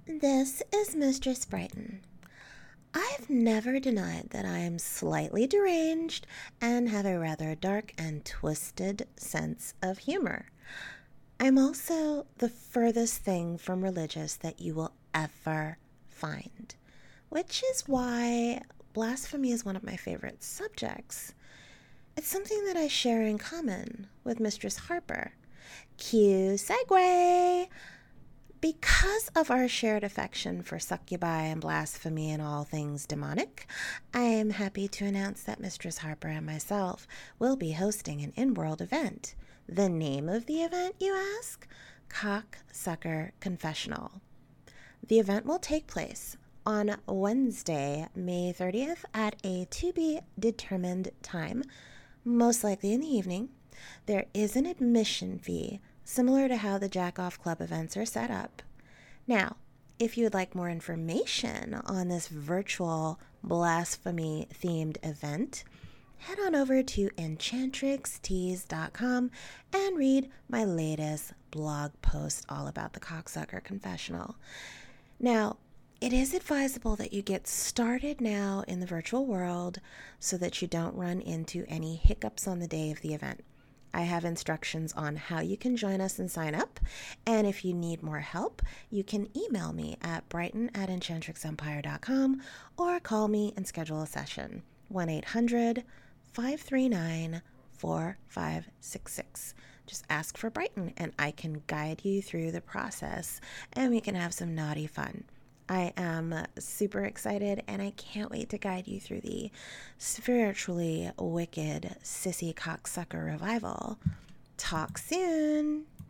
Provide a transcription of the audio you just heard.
This is Mistress Brighton. I've never denied that I am slightly deranged and have a rather dark and twisted sense of humor. I'm also the furthest thing from religious that you will ever find, which is why blasphemy is one of my favorite subjects. It's something that I share in common with Mistress Harper. Cue segue! Because of our shared affection for succubi and blasphemy and all things demonic, I am happy to announce that Mistress Harper and myself will be hosting an in-world event. The name of the event, you ask? Cocksucker Confessional. The event will take place on Wednesday, May 30th at a to-be-determined time, most likely in the evening. There is an admission fee, similar to how the Jack Off Club events are set up. Now, if you would like more information on this virtual blasphemy-themed event, head on over to enchantrixtees.com and read my latest blog post all about the Cocksucker Confessional. Now, it is advisable that you get started now in the virtual world so that you don't run into any hiccups on the day of the event. I have instructions on how you can join us and sign up, and if you need more help, you can email me at brighton@enchantrixempire.com or call me and schedule a session, 1-800-539-4566. Just ask for Brighton and I can guide you through the process and we can have some naughty fun. I am super excited and I can't wait to guide you through the spiritually wicked sissy cocksucker revival. Talk soon.